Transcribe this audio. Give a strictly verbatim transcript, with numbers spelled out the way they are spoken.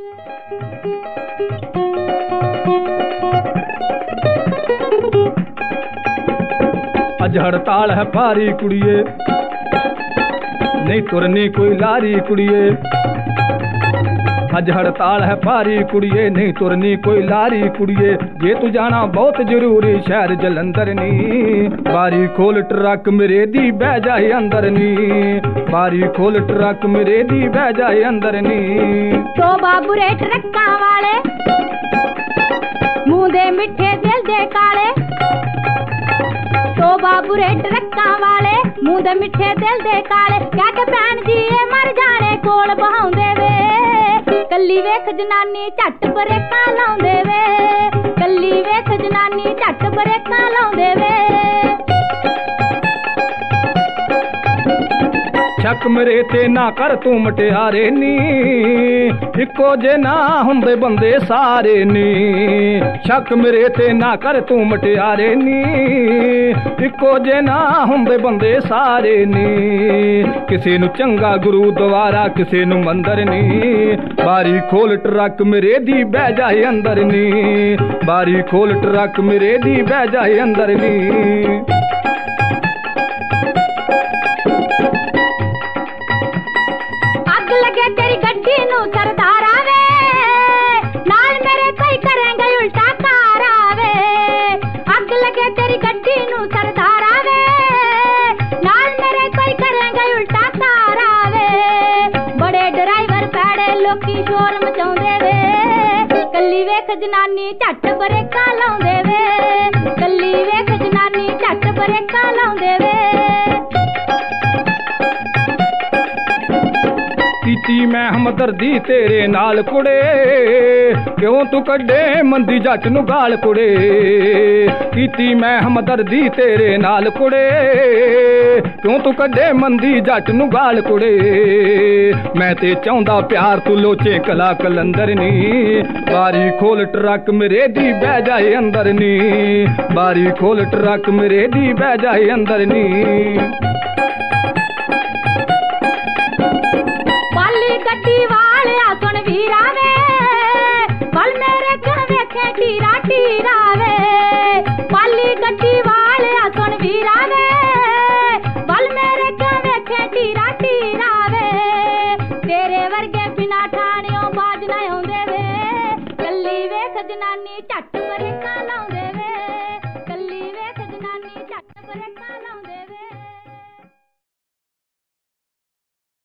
अज हड़ताल है भारी कुड़िए, नहीं तुरनी कोई लारी कुड़िए। अज हड़ताल है भारी कुड़िए, नहीं तुरनी कोई लारी कुड़िए। जे तू जाना बहुत जरूरी शहर जलंधर नी, बारी खोल ट्रक मेरे दी बह जाए अंदर नी। बारी खोल ट्रक मेरे दी बह जाए अंदर नी। तो बाबू रे ट्रक्का वाले, मुंह दे मिठे दिल दे काले। तो बाबू रे ट्रक्का वाले, मुंह दे मिठे दिल दे काले। कह के भैन जी ये मर जाने कोल बहाउंदे वे, कल्ली वेख जनानी झट बरेका लाउंदे वे। कल्ली वेख जनानी झट बरेका लाउंदे वे। शक मेरे ते ना कर तू मटियारे नी, इको जे ना हुंदे बंदे सारे नी। शक मेरे ते ना कर तू मटियारे नी, इको जे ना हुंदे बंदे सारे नी। किसे नू चंगा गुरु द्वारा, किसे नू मंदर नी। बारी खोल ट्रक मेरे दी बह जाए अंदर नी। बारी खोल ट्रक मेरे दी बह जाए अंदर नी। लगे तेरी गड्डी नू सरदार आवे, नाल मेरे कोई करेंगे उल्टा कार आवे। अग लगे तेरी गड्डी नू सरदार आवे, नाल मेरे कोई करेंगे उल्टा कार आवे। बड़े ड्राइवर पैड़े लोकी शोर मचाउंदे वे, कल्ली वेख जनानी झट बरेका लाउंदे वे। कल्ली वेख जनानी झट बरेका लाउंदे वे। कीती मैं हमदर्दी तेरे नाल कुड़े, क्यों तू कड्डे मंदी जट नू गाल कुड़े। कीती मैं हमदर्दी तेरे नाल कुड़े, क्यों तू कड्डे मंदी जट नू गाल कुड़े। मैं ते चाहुंदा प्यार तू लोचे कला कलंदर नी। बारी खोल ट्रक मेरे दी बह जाए अंदर नी। बारी खोल ट्रक मेरे दी बह जाए अंदर नी। गड्डी वाले सुन वीरा वे, कल मेरे घर वेखे टीरा टीरा वे। पाली गड्डी वाले सुन वीरा वे, कल मेरे घर वेखे टीरा टीरा वे। तेरे वर्गे बिना ठाणियों बाज ना आउंदे वे, कल्ली वेख जनानी झट